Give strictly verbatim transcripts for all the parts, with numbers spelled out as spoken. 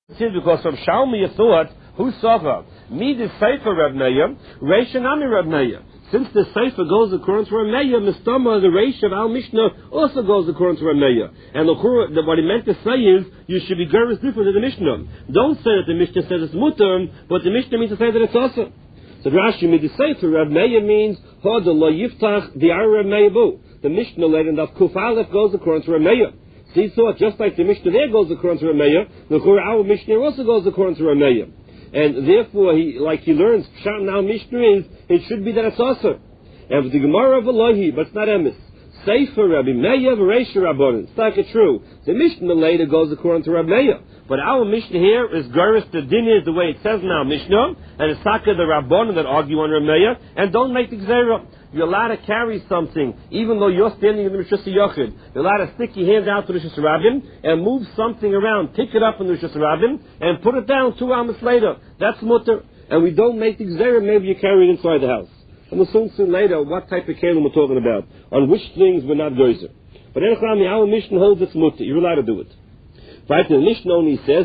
Because from Shalmi you thought, who saw me the Sefer Rav Meir, Reish Nami Rav Meir. Since the Sefer goes according to Rav Meir, Mistama, the Reish of Al Mishnah, also goes according to Rav Meir. And the, what he meant to say is, you should be very different than the Mishnah. Don't say that the Mishnah says it's mutter, but the Mishnah means to say that it's also. So Rashi made the Sefer Rav Meir means, Hoda lo yiftach the Rav Meir bu. The Mishnah later that Kuf Aleph goes according to Rav Meir. So he thought, just like the Mishnah there goes according to Rav Meir, the our Mishnah also goes according to Rav Meir. And therefore, he, like he learns, Pshat now Mishnah is, it should be that it's also. And with the Gemara of Elohi, but it's not emes. Sefer Rabbi Meir v'Reish Rabbanan. It's not true. The Mishnah later goes according to Rav Meir. But our Mishnah here is Geras, the din is the way it says now Mishnah, and it's Taka the Rabbanan that argue on Rav Meir, and don't make the Gzerah. You're allowed to carry something, even though you're standing in the Rishus Yochid. You're allowed to stick your hand out to the Rishus Rabbin and move something around, pick it up in the Rishus Rabbin, and put it down two hours later. That's mutter. And we don't make the Gzerah, maybe you carry it inside the house. And we'll soon see later what type of candle we're talking about, on which things we're not gozer. But Enochlami, our Mishnah holds it's mutter. You're allowed to do it. Right, the Mishnah only says,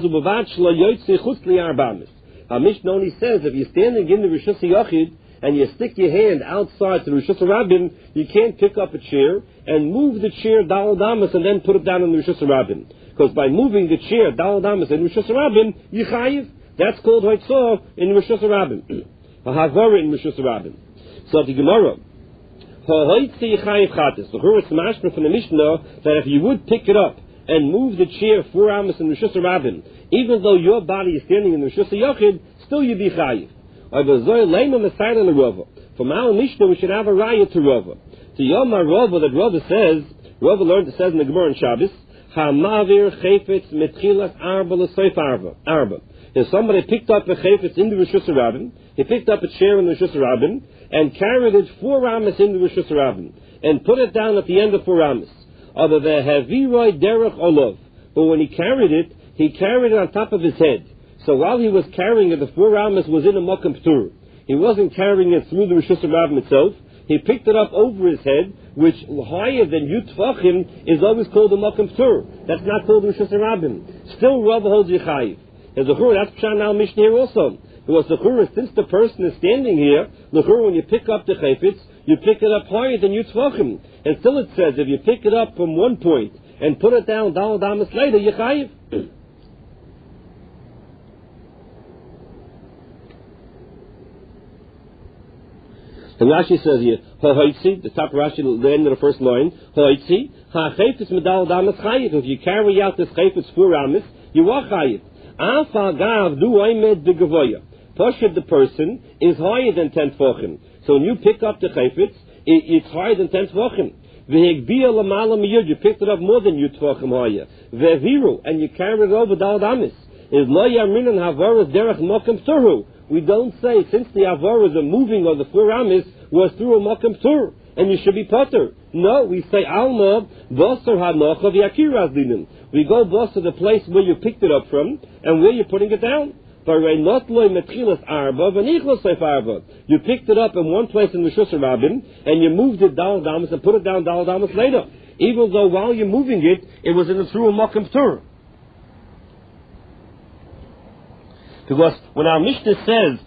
our Mishnah only says, if you're standing in the Rishus Yochid, and you stick your hand outside to the Rishus Rabbin, you can't pick up a chair and move the chair Dal Damas and then put it down in the Rishus Rabbin. Because by moving the chair Dal Damas in Rishus Rabbin, you chayiv. That's called Hoitzor in Rishus Rabbin. A Havara in Rishus Rabbin. So the Gemara, Hoitzi chayiv chatis. The Churus mashma from the Mishnah that if you would pick it up and move the chair four amas in Rishus Rabbin, even though your body is standing in the Rishus Yochid, still you be chayiv. From our Mishnah, we should have a raya to Rava. To Yomar Rava, that Rava says, Rava learned, it says in the Gemara in Shabbos, Hamavir chayfetz metchilas arba l'soif arba. Arba. If somebody picked up a chayfetz in the Rishus Rabbin, he picked up a chair in the Rishus Rabbin, and carried it four amas in the Rishus Rabbin, and put it down at the end of four amas. Other the haviroi derech olov. But when he carried it, he carried it on top of his head. So while he was carrying it, the four amas was in a Mokum Ptur. He wasn't carrying it through the Rishus Rabbin itself. He picked it up over his head, which higher than Yutfachim is always called a Mokum Ptur. That's not called Rishus Rabbin. Still, Rav holds Yechayiv. As the Chur, that's Pshan al Mishnah here also. Because the Chur, since the person is standing here, the Chur, when you pick up the Chayfetz, you pick it up higher than Yutfachim. And still it says, if you pick it up from one point and put it down Dal Damas later, Yechayiv. And Rashi says here, Ha'hoitzi, the top of Rashi, the end of the first line, Ha'hoitzi, Ha'chayfetz medal damas chayiv. If you carry out this chayfetz four amas, you are chayiv. Afa gav du oimed begavoya. Poshid, the person, is higher than ten tefachim. So when you pick up the chayfetz, it, it's higher than ten tefachim. V'hegbiya lamala miyud, you picked it up more than you tefachim higher. V'viru, and you carried it over dal damas. Is lo yaminan havaras derech mokem turhu. We don't say, since the avaras, the moving of the four amas was through a Mokum Tur, and you should be potter. No, we say, Alma, Bosser Hanocha v'Akiraz Dinim. We go Bosser, the place where you picked it up from, and where you're putting it down. You picked it up in one place in the Rishus Rabbin, and you moved it Dal Damas and put it down Dal Damas later. Even though while you're moving it, it was in the through a Mokum Tur. Because when our Mishnah says,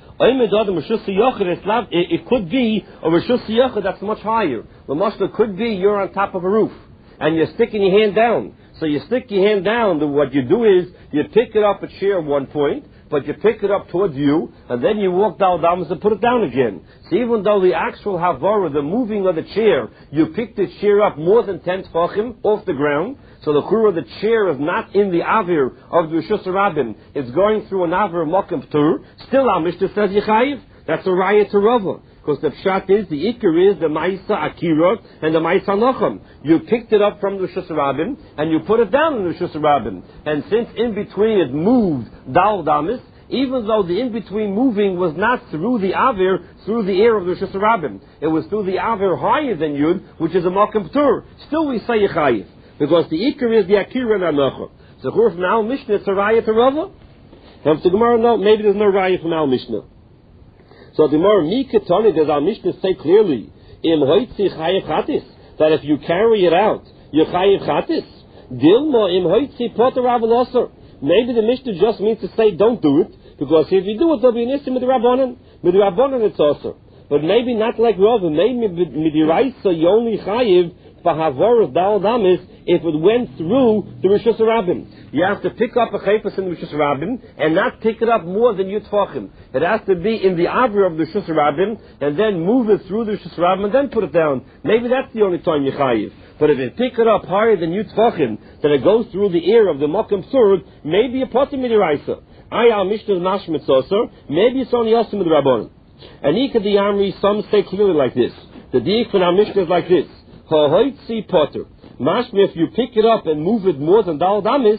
it could be a Rishus Yochid that's much higher. The Mishnah could be you're on top of a roof, and you're sticking your hand down. So you stick your hand down, then what you do is, you pick it up a chair at one point, but you pick it up towards you, and then you walk down down and put it down again. So even though the actual Havara, the moving of the chair, you pick the chair up more than ten tefachim off the ground, so the Chura, the chair is not in the Avir of the Rishus Rabbin, it's going through an Avir Mokum Tur, still our Mishnah says Yechayiv. That's a Raya to Rava. Because the Pshat is, the Iker is the Ma'isa Akira and the Ma'isa Nocham. You picked it up from the Rishus Rabbin and you put it down in the Rishus Rabbin. And since in between it moved Dal Damas, even though the in-between moving was not through the Avir, through the air of the Rishus Rabbin, it was through the Avir higher than Yud, which is a Mokum Tur. Still we say Yechayiv. Because the Iker is the Akira and the Nocham. So from our Mishnah, it's a Raya to Rava. Comes to Gemara, no, maybe there's no Raya from our Mishnah. So the more Mikatoni, does our Mishnah say clearly, Im hoitzi chayiv chatis, that if you carry it out, you chayiv chatis. Dilma im hoitzi poter avaloser. Maybe the Mishnah just means to say don't do it, because if you do it, there'll be an issue with the Rabbanan. With the Rabbanan it's also. But maybe not like Rava. Maybe midiraisa you only chayiv b'havoras dal damis if it went through the Rishus Rabbim. You have to pick up a chayfas in the Rishus Rabbim and not pick it up more than Yutfachim. It has to be in the avra of the Rishus Rabbim and then move it through the Rishus Rabbim and then put it down. Maybe that's the only time you chayiv. But if you pick it up higher than Yutfachim, then it goes through the ear of the Mokum Surd, maybe a potim midiraisa. Ayal Mishnah Mashmitz also, maybe it's only Yosim with the Rabbanon. And Ika the Amri, some say clearly like this. The Diik from our Mishnah is like this. Ha'hoitzi potter. Mashmi, if you pick it up and move it more than Dal Damis,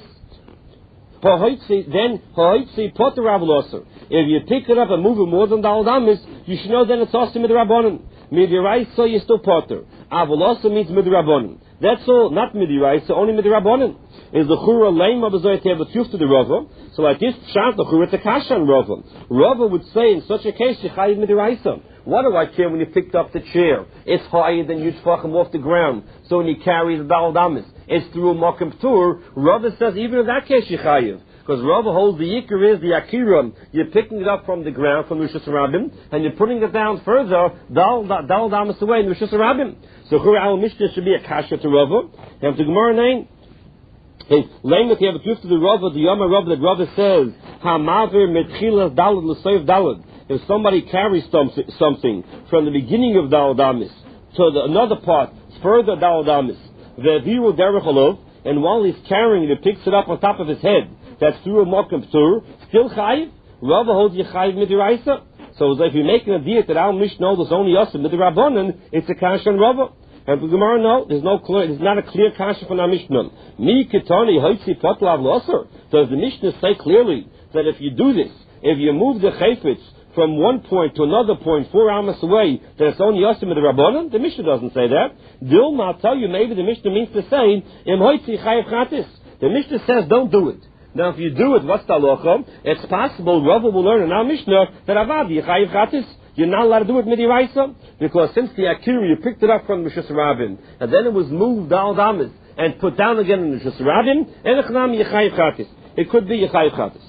ha'hoitzi, then ha'hoitzi potter Rabbalosser. If you pick it up and move it more than Dal Damis, you should know then it's also with the Rabbanon. Midiraisa, you still potter. Avalosser means with the Rabbanon. That's all, not midiraisa, only with the Rabbanon. Is the chura lame of the have a tuf to the Rava? So like this pshat the chura to kasha on Rava. Rava would say in such a case shechayiv midiraisa. What do I care when you picked up the chair? It's higher than you him off the ground. So when you carry the dal damis, it's through a makom tur. Rava says even in that case shechayiv. Because Rava holds the yikar is the akira. You're picking it up from the ground, from Rishus Rabbim, and you're putting it down further, dal dal damis away in Rishus Rabbim. So chura al mishnah should be a kasha to Rava. You have the Gemara name. Hey, Lame that you have a truth to the Rava, the Yama Rava that Rava says, Hamaver metchilas dalad l'soif dalad. If somebody carries something from the beginning of dalad amis to the, another part, further dalad amis, ve'viru derech olov, and while he's carrying it, he picks it up on top of his head. That's through a mokum ptur, still chayiv. Rava holds you chayiv midiraisa. So if you're making a diet that Al Mishnah there's only us midirabbanan, it's a kasha on Rava. And for Gemara, no, there's no clear, there's not a clear kasha from our Mishnah. Mi kitani hoitzi potlav loser. Does the Mishnah say clearly that if you do this, if you move the chayfetz from one point to another point, four amas away, that it's only yosim with the Rabbanan? The Mishnah doesn't say that. Dilma, I'll tell you, maybe the Mishnah means to say, im hoitzi chayiv chatis. The Mishnah says, don't do it. Now, if you do it, what's the halacha? It's possible Rava will learn in our Mishnah that avad chayiv chatis. You're not allowed to do it midiraisa, because since the akira you picked it up from the Rishus Rabbim, and then it was moved al damis and put down again in the Rishus Rabbim, and yechayiv chatis. It could be yechayiv chatis.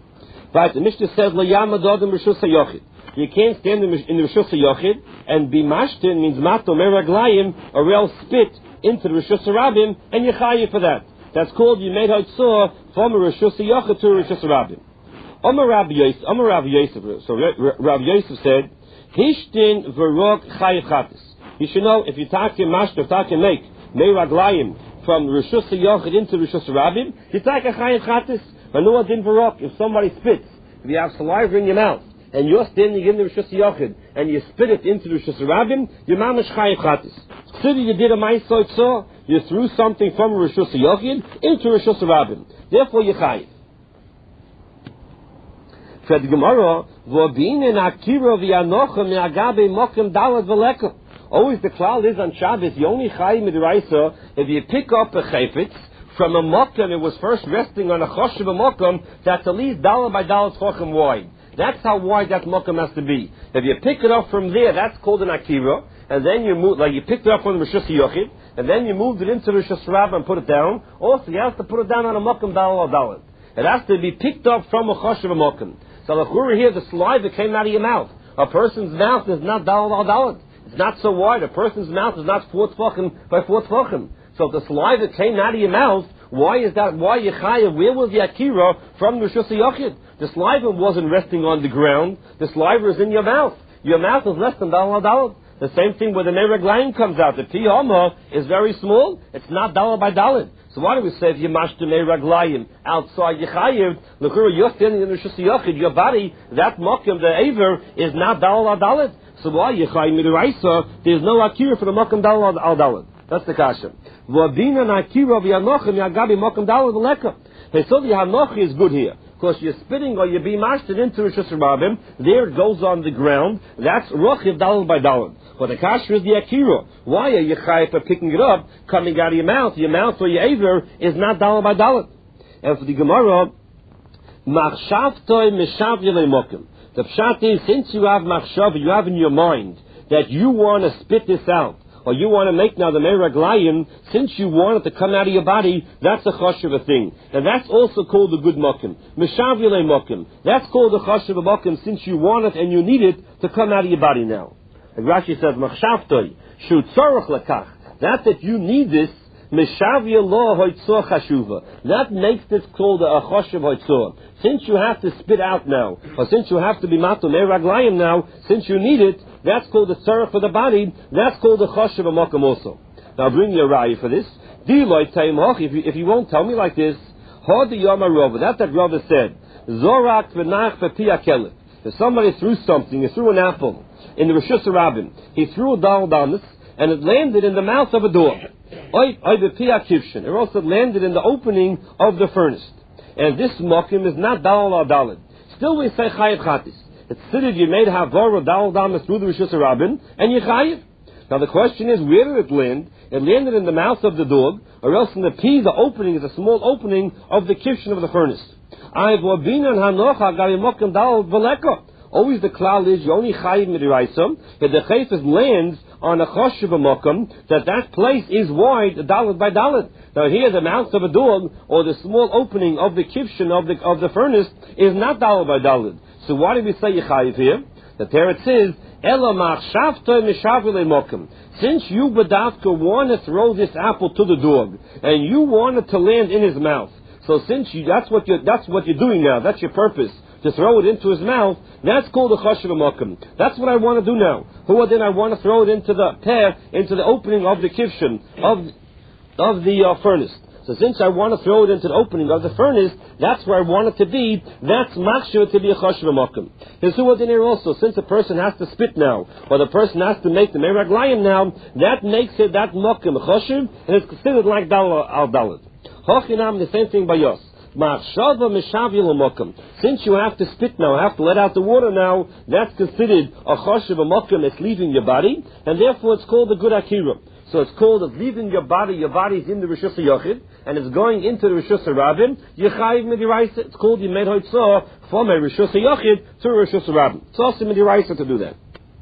But the Mishnah says layama dodem Rishus Yochid. You can't stand in the Rishus Yochid and be mashtin means mato meraglayim, or else spit into the Rishus Rabbim and yechayiv for that. That's called you made haitzah from a Rishus Yochid to a Rishus Rabbim. Omar Rabbi Yosef, Omar Rabbi Yosef. So Rabbi Yosef said, Hishtin v'rog chayiv chatis. You should know if you take your mashta, take your make meiraglayim from Rishus Yochid into Rishus Rabbim, you take a chayiv chatis. But no din v'rog. If somebody spits, if you have saliva in your mouth and you're standing in the Rishus Yochid and you spit it into the Rishus Rabbim, you mamash chayiv chatis. So you did a ma'aseh tzor, you threw something from Rishus Yochid into Rishus Rabbim. Therefore you chayiv. Said Gemara, "V'obinin akira v'yanocha me'agabe mokem dalad v'lekem." Always the cloud is on Shabbos. You only chayiv midiraisa if you pick up a chayfetz from a mokem. It was first resting on a choshev mokem that's at least dalad by dalad chochem wide. That's how wide that mokem has to be. If you pick it up from there, that's called an akira. And then you move, like you picked it up from the Rishus Yochid, and then you moved it into the Rishus Rabbim and put it down. Also, you have to put it down on a mokem dalad or dalad. It has to be picked up from a choshev mokem. So the chura here, the saliva came out of your mouth. A person's mouth is not dalad al dalad. It's not so wide. A person's mouth is not four tefachim by four tefachim. So if the saliva came out of your mouth, why is that? Why Yechaya? Where was the akira from the Rishus Yochid? The saliva wasn't resting on the ground. The saliva is in your mouth. Your mouth is less than dalad al dalad. The same thing where the meraglayim comes out. The piyama is very small. It's not dalad by dalad. So why do we say if you mashte meraglayim outside yechayiv, l'chura you're standing in the Rishus Yochid, your body, that mokem, the aver, is not dalad al dalad. So why yechayiv midiraisa? There's no akira for the mokem dalad al dalad. That's the kasha. V'abina nakira v'yanochem yagabi mokem dalad v'leka. Hey, so the hanochi is good here. Because you're spitting or you're being mashted into Rishus Rabbim, there it goes on the ground. That's rochiv dalad by dalad. But the kasha is the akira. Why are you chayiv for picking it up, coming out of your mouth? Your mouth or your aver is not dalad by dalad. And for the Gemara, machshavtoi mishav yelei mokem. The pshat is, since you have machshav, you have in your mind that you want to spit this out, or you want to make now the Meraglayim, since you want it to come out of your body, that's a choshev thing. And that's also called a good mokim. Meshavile mokim. That's called a choshev mokim since you want it and you need it to come out of your body now. And Rashi says, Machshavtoi, shu tzorach lekach. That that you need this, Meshavia lo hoitzor chashuva. That makes this called a choshev hoitzor. Since you have to spit out now, or since you have to be mato meraglayim now, since you need it, that's called a tzorach for the body. That's called a choshev amokim also. Now I'll bring you a raya for this. Diloi taimach. If you if you won't tell me like this, hod yama rova. That that rova said. Zorak v'nach v'pia kelet. If somebody threw something, he threw an apple in the Rishus Rabbin, he threw a dal damas, and it landed in the mouth of a dog. Oy v'pia kivshin. It also landed in the opening of the furnace. And this mokim is not dal or dalid. Still we say chayiv chatis. It's considered you made havor dal damas through the Rishus Rabbin, and you chayiv. Now the question is, where did it land? It landed in the mouth of the dog, or else in the pea, the opening is a small opening of the kivshin of the furnace. Always the klal is you only chayiv midiraisa. If the chayfis lands on a choshev mokum, that that place is wide dalad by dalad. Now here the mouth of a dog or the small opening of the kivshin of the of the furnace is not dalad by dalad. So why do we say you chayiv here? The teretz says ela machshavta mishavile mokum. Since you badavka want to throw this apple to the dog and you want it to land in his mouth. So since you, that's what you're, that's what you're doing now, that's your purpose, to throw it into his mouth, that's called a choshev mokum. That's what I want to do now. Who then I want to throw it into the pear, into the opening of the kivshin, of, of the uh, furnace. So since I want to throw it into the opening of the furnace, that's where I want it to be, that's machshav to be a choshev mokum. And so then here also, since a person has to spit now, or the person has to make the meraglayim now, that makes it, that mokum, a choshev, and it's considered like dal al dalad. Hochinam, the same thing by Yos. Since you have to spit now, have to let out the water now, that's considered a choshev a mokum, it's leaving your body, and therefore it's called a good akira. So it's called it's leaving your body, your body is in the Rishus HaYochid, and it's going into the Rishus HaRabim, Yechayiv Midiraisa, it's called Yimed Hoitzah, from a Rishus HaYochid to a Rishus HaRabim. It's also Midiraisa to do that.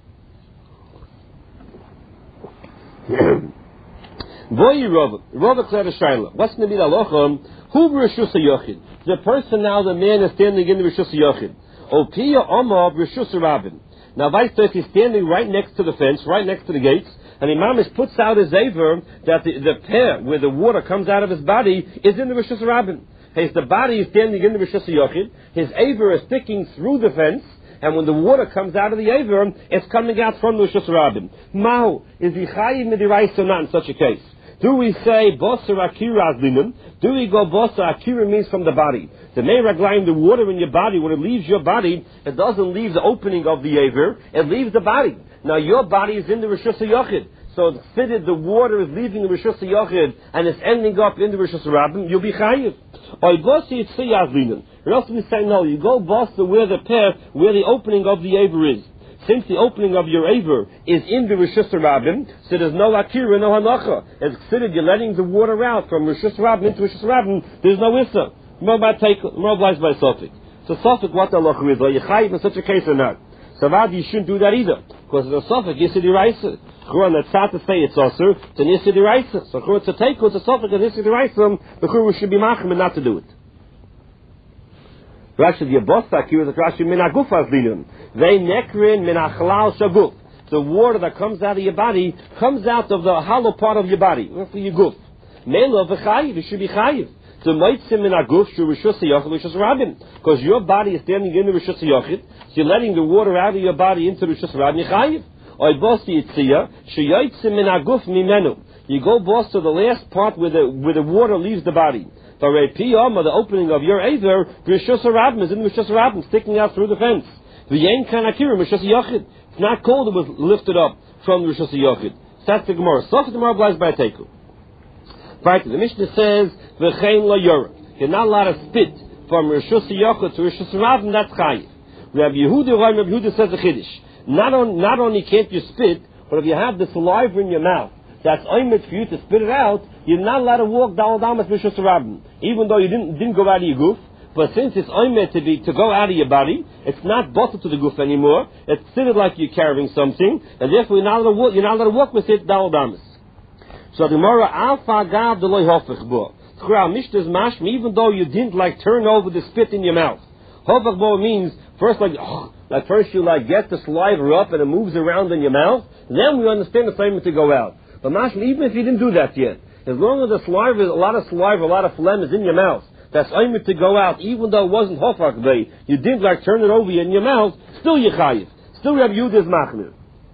Voyi Rova, Rova Kleda Shaila, what's the Nabid Alocham? Who Rishus HaYochid? The person now, the man is standing in the Rishus HaYochid. Opiya Omav Rishus HaRabim. Now, vice versa, he's standing right next to the fence, right next to the gates, and Imamish puts out his aver that the, the pear where the water comes out of his body is in the Rishus HaRabim. His the body is standing in the Rishus HaYochid, his aver is sticking through the fence, and when the water comes out of the aver, it's coming out from the Rishus HaRabim. Mao, is he chayiv midiraisa or not in such a case? Do we say Boser Akira Azlinim? Do we go Boser Akira means from the body? The Meiraglayim, the water in your body, when it leaves your body, it doesn't leave the opening of the Aver, it leaves the body. Now your body is in the Rishus HaYochid. So it's fitted, the water is leaving the Rishus HaYochid and it's ending up in the Rishus HaRabim, you'll be chayiv. Or Boser Yitzchi Azlinim. Or else we say no, you go Boser where the pair, where the opening of the Aver is. Since the opening of your aver is in the Rishus HaRabim, so there's no akira, no hanacha. It's considered you're letting the water out from Rishus HaRabim into Rishus HaRabim. There's no issa. More by take, more obliged by Sofik. So Sofik, what the halacha is? Are you chayiv in such a case or not? So Vadi, you shouldn't do that either, because it's a Sofik. Yisidi Raisa. Churan, that's not to say it's also. It's an Yisidi Raisa. So Churan, it's a take, it's a Sofik, and Yisidi Raisa. The Churan should be machim and not to do it. Rashi the Abosta Akira the Rashi min aguf azlinum. They nekrin min achlal shaguf. The water that comes out of your body comes out of the hollow part of your body. That's your guf. Mela v'chayiv. It should be chayiv. So meitzim min aguf shu Rishus HaYochid Rishus HaRabim. Because your body is standing in the Rishus HaYochid, so you're letting the water out of your body into the Rishus HaRabim. Chayiv. Oy bosti yitzia sheyaitzim min aguf mimenu. You go boss to the last part where the where the water leaves the body. For a piyam, the opening of your aver, Rishus HaRabim is in Rishus HaRabim, sticking out through the fence. V'yein kan akira Rishus HaYochid. It's not called it was lifted up from the Rishus HaYochid. That's the Gemara. So the Gemara applies by a teku. Right, the Mishnah says v'chein lo yorah. You're not allowed to spit from Rishus HaYochid to Rishus HaRabim. That's chayiv. Rabbi Yehuda, Rabbi Yehuda says the chiddush. Not on, not only can't you spit, but if you have the saliva in your mouth, that's oimit for you to spit it out. You're not allowed to walk down down with Rishus HaRabim, even though you didn't didn't go out of your goof. But since it's oimed to be to go out of your body, it's not bottled to the guf anymore. It's considered like you're carrying something, and therefore you're not allowed to walk, you're not allowed to walk with it. Dal damas. So the Gemara alpha gav the loy hofich bo. Mishnah's mashma, even though you didn't like turn over the spit in your mouth. Hofich bo means first like oh, like first you like get the saliva up and it moves around in your mouth. Then we understand the assignment to go out. But mashma, even if you didn't do that yet, as long as the saliva, a lot of saliva, a lot of phlegm is in your mouth, that's aimed to go out, even though it wasn't hofach bay, you didn't like turn it over in your mouth, still yechayiv. Still Reb Yehuda's machmir.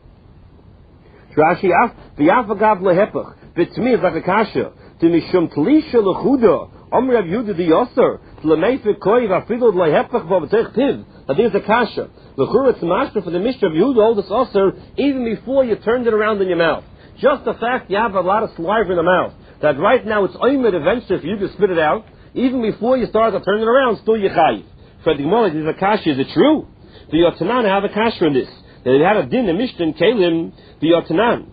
Rashi af v'yafagav lehepach. But to me it's like a kasha. To mishum tlisha lechuda. Om Reb Yehuda the yoser. L'meife koi v'afidod lehepach v'avatech tiv. That is a kasha. L'chur it's master for the Mishnah of Yehuda hold this osir even before you turned it around in your mouth. Just the fact you have a lot of saliva in the mouth, that right now it's oimed eventually for you to spit it out, even before you start to turn it around, still yechayiv. For the Gemara, is a kasha, is it true? The Yotanan have a kasha in this. They had a din, a Mishnah in Kalim, the Yotanan.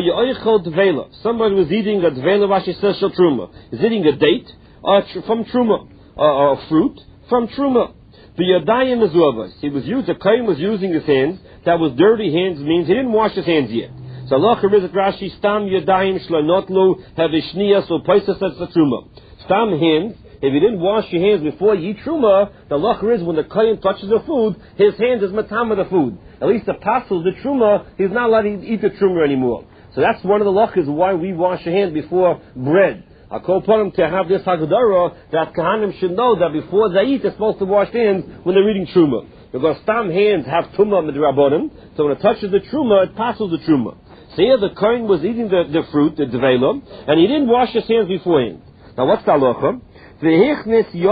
Somebody was eating a dvela, Rashi says, shel truma. He's eating a date uh, tr- from truma, uh, uh, fruit from truma. The Yadayim Mezuvas. He was used, the Kain was using his hands. That was dirty hands, means he didn't wash his hands yet. So Allah Charizat Rashi, Stam Yadayim Shlanotlu, have Ishniya, so Paisa says the truma. Stam hands. If you didn't wash your hands before you eat truma, the lacher is when the kohen touches the food, his hands is matama the food. At least the pasul, the truma, he's not allowed to eat the truma anymore. So that's one of the lachers why we wash your hands before bread. I call upon them to have this hagdara that kahanim should know that before they eat, they're supposed to wash their hands when they're eating truma. Because stam hands have truma midrabanim, so when it touches the truma, it passes the truma. So here the kohen was eating the, the fruit, the dvela, and he didn't wash his hands beforehand. Now what's the halacha? And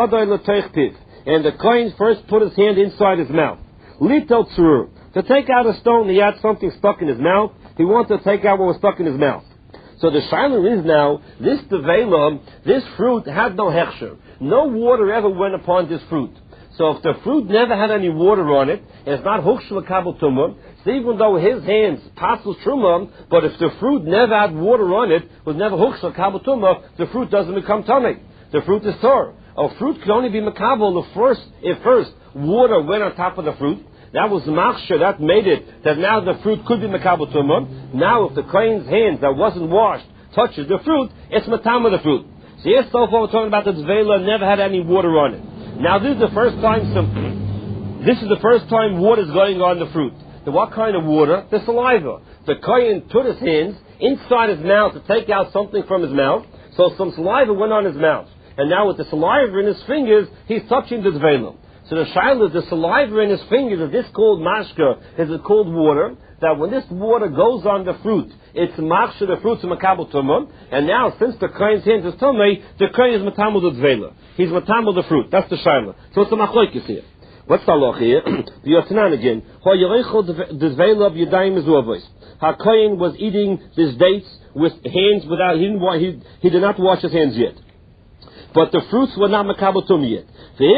the kohen first put his hand inside his mouth. Little tzur. To take out a stone, he had something stuck in his mouth. He wanted to take out what was stuck in his mouth. So the shiloh is now, this devela, this fruit had no hechsher. No water ever went upon this fruit. So if the fruit never had any water on it, it's not hukshel kabel tumah. So even though his hands passes truma, but if the fruit never had water on it, was never hukshel kabel tumah, the fruit doesn't become tummy. The fruit is tor. A fruit can only be makabel the first, if first water went on top of the fruit. That was the machshir, that made it, that now the fruit could be makabel tumah. Now if the kohen's hands that wasn't washed touches the fruit, it's matama the fruit. So yes, so far we're talking about the zvela never had any water on it. Now this is the first time some, this is the first time water is going on the fruit. So what kind of water? The saliva. The kohen put his hands inside his mouth to take out something from his mouth, so some saliva went on his mouth. And now with the saliva in his fingers, he's touching the dvelim. So the shaila is the saliva in his fingers, is this called mashka, is it called water, that when this water goes on the fruit, it's mashka, the fruit's a makabel tumah, and now since the kohen's hands is tumah, the kohen is matamul the dvelim. He's matamul the fruit. That's the shaila. So it's a machlokes here. What's the halach here? The Yotanan again. HaKohen was eating his dates with hands without, he, didn't, he, he did not wash his hands yet. But the fruits were not makabel tumah yet.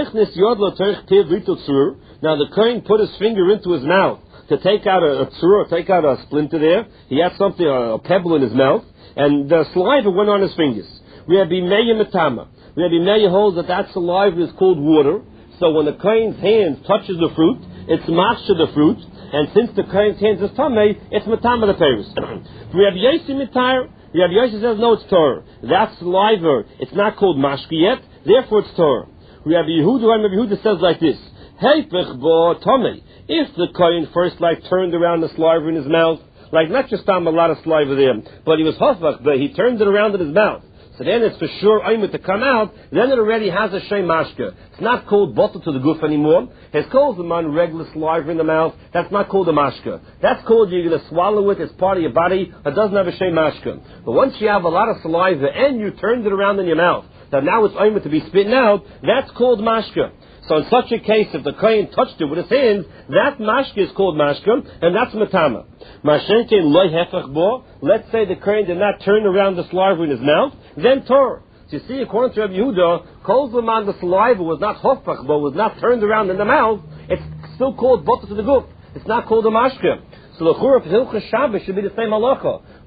Now the kohen put his finger into his mouth to take out a, a tzur, take out a splinter there. He had something, a, a pebble in his mouth, and the saliva went on his fingers. Rabbi Meir Matama. Rabbi Meir holds that that saliva is called water. So when the kohen's hands touches the fruit, it's machshir the fruit, and since the kohen's hands is tamei, it's matama the peiros. Rabbi Yossi mitar. Rabbi Yossi says no, it's Torah. That saliva, it's not called mashki yet, therefore it's Torah. Rabbi Yehuda, Rabbi Yehuda says like this: Heipech bo tamei. If the kohen first like turned around the saliva in his mouth, like not just tam a lot of saliva there, but he was hofach, but he turned it around in his mouth. So then it's for sure aimed to come out, then it already has a shem mashka. It's not called bottle to the goof anymore. It's called the man regular saliva in the mouth. That's not called a mashka. That's called you're going to swallow it, it's part of your body. It doesn't have a shem mashka. But once you have a lot of saliva and you turned it around in your mouth, that now it's aimed to be spitting out, that's called mashka. So in such a case, if the kohen touched it with his hands, that mashka is called mashka, and that's matama. Mashenke loy hefach bo. Let's say the kohen did not turn around the saliva in his mouth, then Torah. So you see, according to Rabbi Yehuda, kol zman the saliva was not hofach bo, was not turned around in the mouth. It's still called bottle to the goof. It's not called a mashka. So the churah of Hilchas Shabbos should be the same halacha.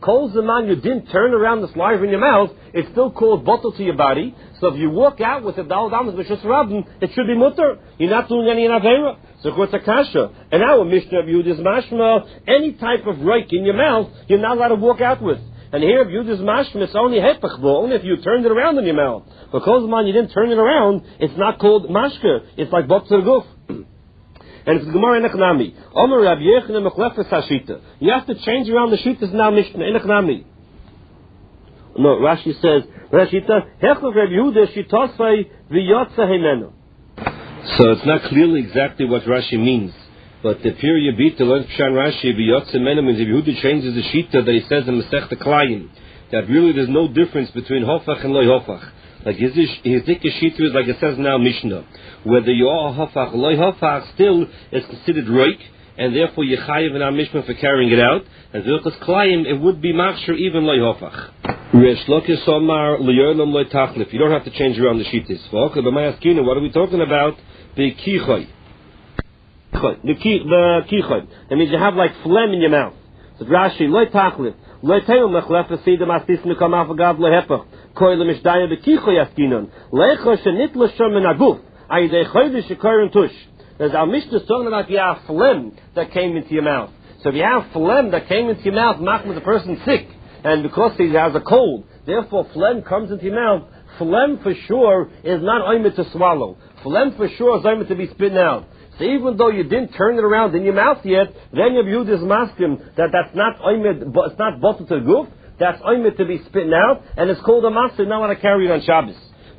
Kol Zaman, you didn't turn around the saliva in your mouth, it's still called bottle to your body. So if you walk out with a Dal Damas B'Shus Rabin, it should be mutter. You're not doing any Avera. So it's a kasha. And now a Mishnah of Yud is mashma, any type of reik in your mouth, you're not allowed to walk out with. And here of Yud is mashma, it's only hepachbo, only if you turned it around in your mouth. But Kol Zaman, you didn't turn it around, it's not called mashka. It's like bottle to the guf. And it's Gemara in Echnami. Omer Rabbi Yechon Mechlefes Hashita. You have to change around the shitas now, Mishnah in Echnami. No, Rashi says, Rashita, Hechlev Rabbi Yehuda Shitosai V'yotza Hemenu. So it's not clearly exactly what Rashi means. But the period beat the learned Pshan Rashi V'yotza Hemenu means if Yehuda changes the shita that he says in Masech the Klayim, that really there's no difference between Hofach and Loi Hofach. Like his his shita is like it says now Mishnah. Whether you are Hofach or Loi Hofach, still is considered Roik, and therefore you chayiv in our Mishnah for carrying it out. And Zilchas Klayim, it would be Machshir even Loi Hofach. Resh Lokis Omar Liyolam Loi Tachlif. You don't have to change around the shitas. Okay, but my askina, what are we talking about? The Kichoy. The Kichoy. That means you have like phlegm in your mouth. So Rashi, Loi Tachlif. Loi Teil Mechlef Asidam Astis Mikam Afagav Lehepach. Koy Lemishdaya Bekichoy Askinon. Lecho Shenit Lashom and Aguf. Ayidei Chodesh Shekar and Tush. There's our Mishnah talking about you have phlegm that came into your mouth. So if you have phlegm that came into your mouth, machmas the person sick. And because he has a cold, therefore phlegm comes into your mouth. Phlegm for sure is not oimid to swallow. Phlegm for sure is oimid to be spitting out. So even though you didn't turn it around in your mouth yet, then your view is maskim that that's not oimid, but it's not bottled to the goof. That's oimid to be spitting out, and it's called a master. Now want to carry it on Shabbos.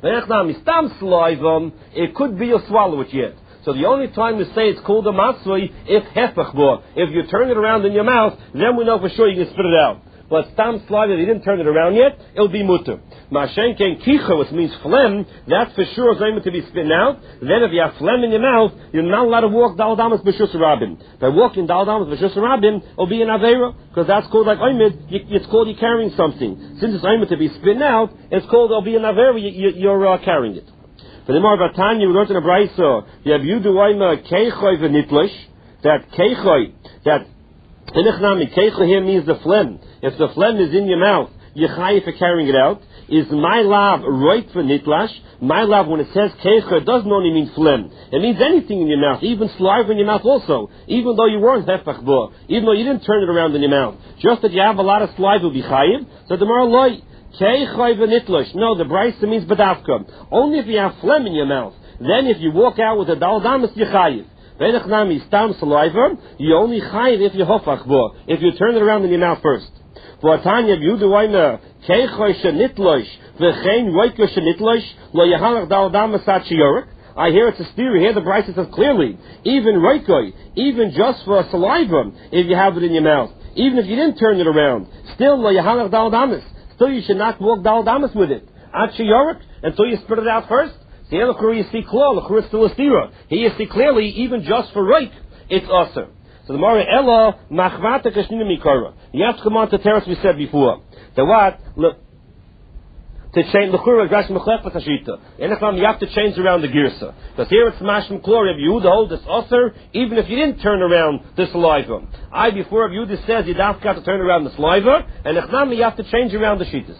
It could be you swallow it yet. So the only time we say it's called a masui if hefachbo. If you turn it around in your mouth, then we know for sure you can spit it out. But stam saliva, if you didn't turn it around yet, it'll be mutter. Mashenken kicha, which means phlegm, that's for sure is going to be spitting out. Then if you have phlegm in your mouth, you're not allowed to walk Dal Damas B'Shus Rabin. By walking Dal Damas B'Shus Rabin, it'll be an Avera, because that's called like Oimid, it's called you carrying something. Since it's Oimid to be spitting out, it's called it'll be an Avera, you, you, you're uh, carrying it. For the more Batanya, we learned in a Brayso, you have Yudu Oima Keichoy V'Nitlish, that Keichoy, that Inechnami, Keichoy here means the phlegm. If the phlegm is in your mouth, you're chayiv for carrying it out. Is my lav right for nitlash? My lav, when it says keicha, it doesn't only mean phlegm. It means anything in your mouth, even saliva in your mouth also. Even though you weren't hefach bo, even though you didn't turn it around in your mouth. Just that you have a lot of saliva will be chayiv. So the moral loy, keicha v'nitlash. No, the brayso means badavka. Only if you have phlegm in your mouth. Then if you walk out with a dal damas, you're chayiv. V'enechnami stam saliva, you only chayiv if you hofach bo. If you turn it around in your mouth first. V'atanya v'yudu keichoy shenitlosh v'chein roiko shenitlosh lo yahalach dal damas at shiyorik. I hear it's a theory here. The Brayso says clearly, even roikoi, even just for a saliva, if you have it in your mouth, even if you didn't turn it around, still lo yahalach dal damas. Still, you should not walk dal damas with it at shiyorik until you spit it out first. See, you see clearly, the still a stira. Here you see clearly, even just for roik, it's usher. So the Mara Ella Machvata Kashnina Mikara. You have to come on to terrace we said before. The what? Look, to change the Chura Grash Mechlefat Hashita. In you have to change around the Girsa. Because here it's Mashim Klor of Yehuda hold this usher, even if you didn't turn around the saliva. I before of Yehuda says you have to turn around the saliva, and Echnam you have to change around the Shitas.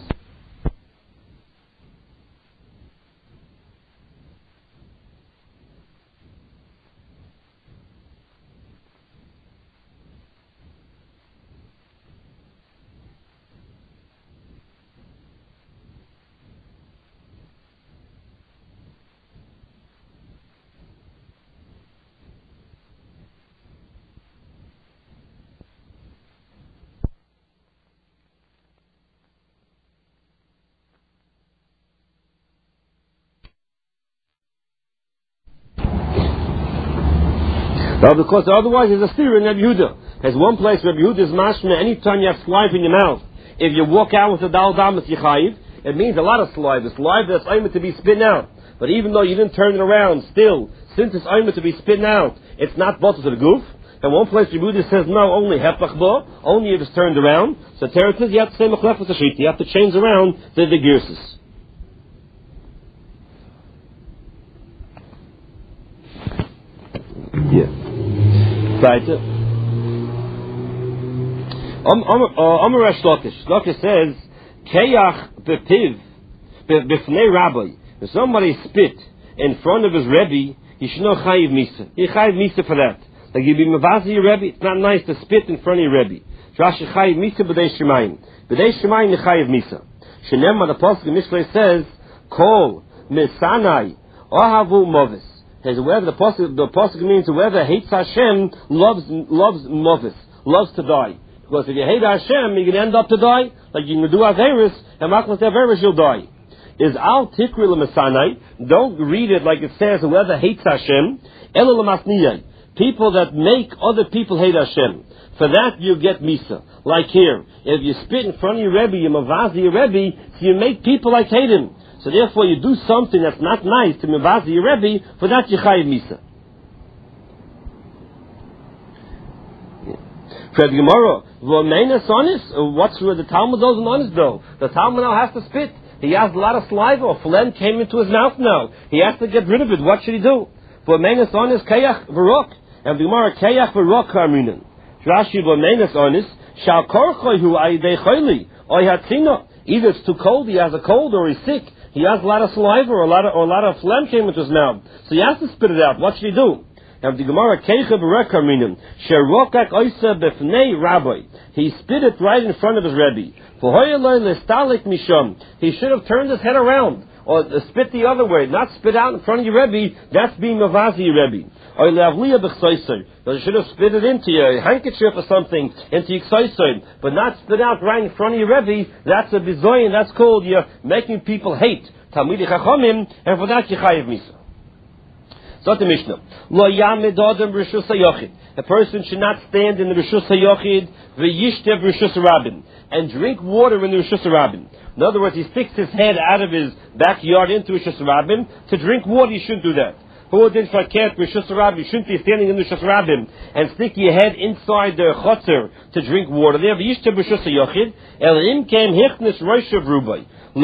Now, because otherwise there's a theory in Rabbi Yehuda. There's one place Rabbi Yehuda is mashma, anytime you have saliva in your mouth, if you walk out with a dal damas yichayiv, it means a lot of saliva. Saliva that's aimed to be spitting out. But even though you didn't turn it around, still, since it's aimed to be spitting out, it's not bottled to the goof. And one place Rabbi Yehuda says no, only hepach bo, only if it's turned around. So Teretz says you have to say mechlefes hashita, you have to change around the, the girses. Yeah. Weiter. Omer Resh Lakish. Lakish says, Keyach bepiv b'fnei rabbi. If somebody spit in front of his Rebbe, he should know chayiv misa. He chayiv misa for that. Like you be mavazi your Rebbe, it's not nice to spit in front of your Rebbe. Rashi chayiv misa b'dei shemayim. B'dei shemayim you chayiv misa. Shenemar the pasuk in Mishlei says, Kol misanai ohavu movis. Says whoever the pasuk the pasuk means whoever hates Hashem loves loves movis, loves to die. Because if you hate Hashem, you're going to end up to die. Like you can do Averis, and Machmas Averis, you'll die. Is al tikri l'masanai? Don't read it like it says whoever hates Hashem. Ela l'masniyai. People that make other people hate Hashem. For that you get misa. Like here, if you spit in front of your Rebbe, you mavazi your Rebbe, so you make people like hate him. So therefore you do something that's not nice to mavazi your Rebbe, for that you chayiv misa. For the Gemara, what's where the Talmud doesn't honest though? The Talmud now has to spit. He has a lot of saliva or phlegm came into his mouth now. He has to get rid of it. What should he do? For Menas honest kayach v'rok. And the Gemara kayach v'rok karminan. Rashi v'menas honest shall korchoihu ayidei chayli oy hatzina. Either it's too cold, he has a cold, or he's sick. He has a lot of saliva or a lot of or a lot of phlegm came into his mouth. So he has to spit it out. What should he do? And the Gemara keicha v'rok karminan sherokak oisa b'fnei rabbi. He spit it right in front of his Rebbe. He should have turned his head around, or spit the other way, not spit out in front of your Rebbe. That's being mavazi your Rebbe. Or you should have spit it into your handkerchief or something, into your ksoisoin, but not spit out right in front of your Rebbe. That's a bizoyin. That's called you're making people hate Talmidei Chachamim, and for that you chayiv misa. So the Mishnah, Lo yamed adam b'rishus hayochid. A person should not stand in the rishus hayochid v'yishtev rishus rabin and drink water in the rishus rabin. In other words, he sticks his head out of his backyard into rishus rabin to drink water. You shouldn't do that. Who did faket rishus rabin? You shouldn't be standing in the rishus rabin and stick your head inside the chotzer to drink water. There, v'yishtev rishus hayochid elim kem hichnis roishav rubai.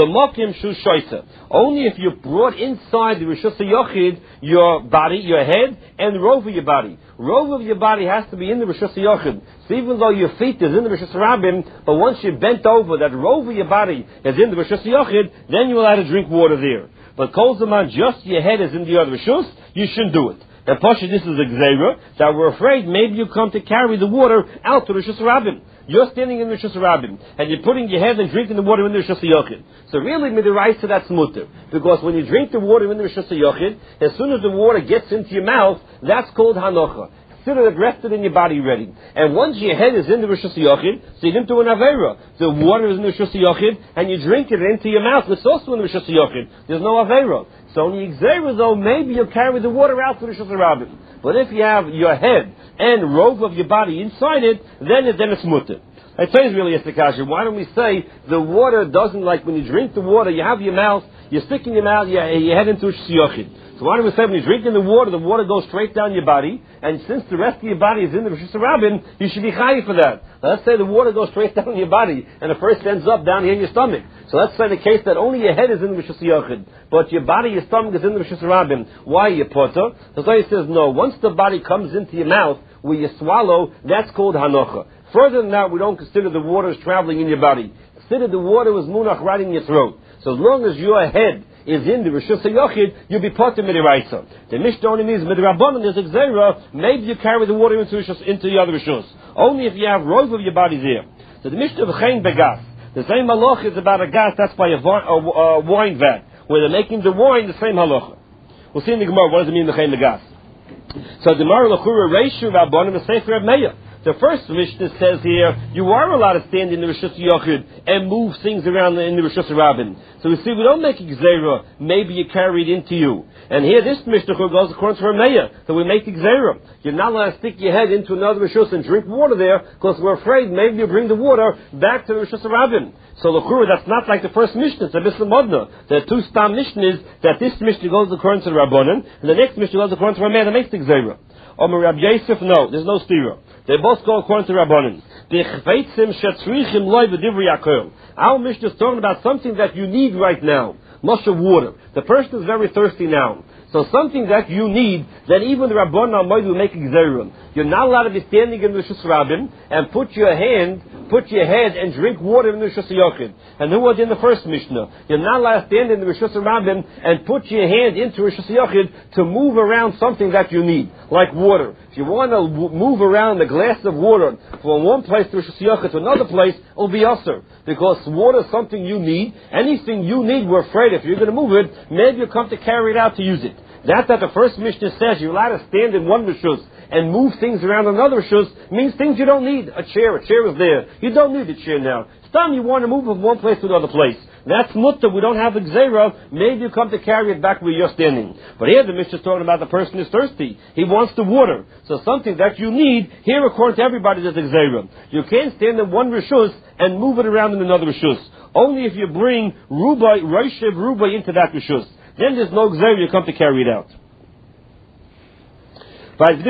Only if you brought inside the Rishus HaYochid your body, your head, and the rove of your body. Rove of your body has to be in the Rishus HaYochid. So even though your feet is in the Rishus HaRabim, but once you bent over, that rove of your body is in the Rishus HaYochid, then you're allowed to drink water there. But Kol Zaman, just your head is in the other Rishus, you shouldn't do it. And Pasha, this is a Gzeira, that we're afraid maybe you come to carry the water out to the Rishus HaRabim. You're standing in the Rishus HaRabim, and you're putting your head and drinking the water in the Rishus HaYochid. So really, midiraisa, that's mutter. Because when you drink the water in the Rishus HaYochid, as soon as the water gets into your mouth, that's called hanocha. Consider it rested in your body ready. And once your head is in the Rishus HaYochid, so you didn't do an avera. The water is in the Rishus HaYochid, and you drink it into your mouth. It's also in the Rishus HaYochid. There's no avera. So on the Gzeira, though, maybe you'll carry the water out to the Rishus HaRabim. But if you have your head and rove of your body inside it, then, it, then it's mutter. I tell you really, Yistakasha, why don't we say the water doesn't, like when you drink the water, you have your mouth, you stick in your mouth, you, you head into a shiyochid. So why don't we say when you're drinking the water, the water goes straight down your body, and since the rest of your body is in the Rishus HaRabim, you should be chayiv for that. Now, let's say the water goes straight down your body, and the first ends up down here in your stomach. So let's say the case that only your head is in the Rishus HaYochid, but your body, your stomach is in the Rishus HaRabim. Why you potter? So he says, no, once the body comes into your mouth, where you swallow, that's called hanocha. Further than that, we don't consider the water is traveling in your body. Consider the water was munach right in your throat. So as long as your head is in the Rishus HaYochid, you'll be potter midiraisa. The Mishnah only means midirabbanan is exera. Maybe you carry the water into Rishus, into the other Rishus. Only if you have rove of your body there. So the Mishnah of Chayin Begas. The same halach is about a gas. That's by a, a, a wine vat where they're making the wine. The same halacha. We'll see in the Gemara what does it mean the Chayin Begas. So the Gemara lachura reishu rabbanim is sefer Reb Meir. The first Mishnah says here, you are allowed to stand in the Rishus HaYochid and move things around in the Rishus HaRabim. So we see, we don't make a gzeira, maybe you carry it into you. And here this Mishnah goes according to Reb Meir, that we make the gzeira. You're not allowed to stick your head into another Rishus and drink water there, because we're afraid maybe you bring the water back to the Rishus HaRabim. So l'chura, that's not like the first Mishnah, it's a Mishnah Modna. There are two stam Mishnahs, that this Mishnah goes according to the Rabbanan, and the next Mishnah goes according to Reb Meir that makes the gzeira. Omer Rab Yosef, no, there's no stira. They both go according to Rabbanan. Our Mishnah is talking about something that you need right now. Much of water. The person is very thirsty now. So something that you need, that even the Rabbanan will make a gzeira. You're not allowed to be standing in the Rishus Rabbim and put your hand, put your head and drink water in the Rishus Yochid. And who was in the first Mishnah? You're not allowed to stand in the Rishus Rabbim and put your hand into Rishus Yochid to move around something that you need, like water. If you want to w- move around a glass of water from one place to Rishus Yochid to another place, it'll be usher. Because water is something you need. Anything you need, we're afraid if you're going to move it, maybe you'll come to carry it out to use it. That that the first Mishnah says you're allowed to stand in one Rishus and move things around another Rishus means things you don't need. A chair, a chair is there. You don't need a chair now. Some you want to move from one place to another place. That's mutta. We don't have a gzeira. Maybe you come to carry it back where you're standing. But here the Mishnah is talking about the person is thirsty. He wants the water. So something that you need, here according to everybody there's a gzeira. You can't stand in one Rishus and move it around in another Rishus. Only if you bring rubai, Roishev rubai into that Rishus. Then there's no gzeira, you come to carry it out. What's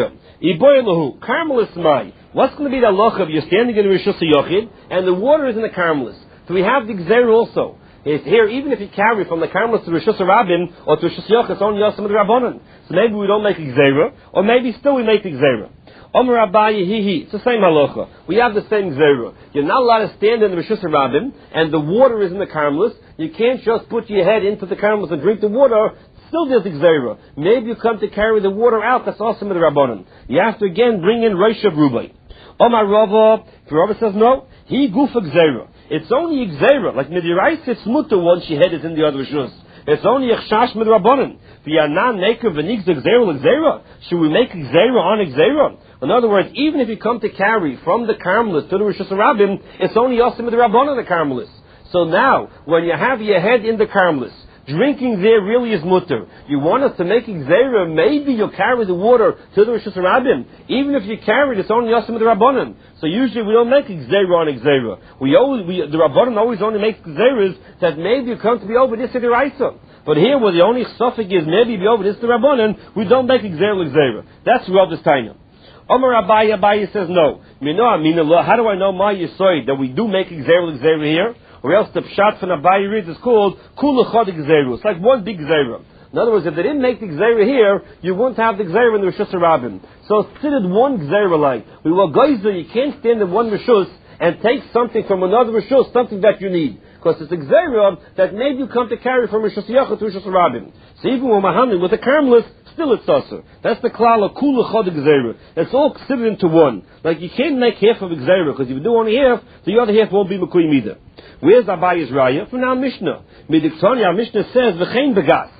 going to be the halacha if you're standing in the Rishus Yochid and the water is in the Carmelis? So we have the gzeira also. It's here, even if you carry from the Carmelis to Rishus Rabbin or to Rishus Yochid, it's only Yosem of the Rabbanon. So maybe we don't make a gzeira, or maybe still we make the gzeira. Omer Abaye hihi. It's the same halacha. We have the same gzeira. You're not allowed to stand in the Rishus Rabbin and the water is in the Carmelis. You can't just put your head into the Carmelis and drink the water. Still there's the gzeira. Maybe you come to carry the water out. That's also with the Rabbanon. You have to again bring in Rosh of Rubai. Omar Rava. If Rava says no, he gufa gzeira. It's only a gzeira. Like Midirais, it's mutter once your head is in the other Rishus. It's only a chash with Rabbanon. Should we make gzeira on a gzeira? In other words, even if you come to carry from the Carmelis to the Rishus Rabbim, it's only Yosim with the Rabbanon the Carmelis. So now, when you have your head in the Carmelis, drinking there really is mutter. You want us to make gzeira, maybe you'll carry the water to the Rishus Rabbim. Even if you carry it, it's only Yosim with the Rabbanon. So usually we don't make gzeira on gzeira. We always, we, the Rabbanon always only makes gzeiras that maybe you come to be over this to the Raisa. But here, where the only suffix is maybe be over this to Rabbanon, we don't make gzeira gzeira. That's Rabba's Taina. Omar Abaye, Abaye says no. How do I know my yisoid that we do make gzeira gzeira here? Or else the pshat from Abaye reads is called kula chod gzeira. It's like one big gzeira. In other words, if they didn't make the gzeira here, you wouldn't have the gzeira in the Rishus Rabbim. So it's considered one gzeira like. We were geyser, you can't stand in one Rishus and take something from another Rishus, something that you need. Because it's a gzeira that maybe you come to carry from Rishus Yochid to Rishus Rabbim. So even when we're handling with the Carmelis, still it's also. That's the klal of kula chod gzeira. It's all considered into one. Like you can't make half of a gzeira, because if you do only half, the other half won't be mekuyim either. Where's Abaye's raya? From our Mishnah. Midiktoni, our Mishnah says, v'chein begas.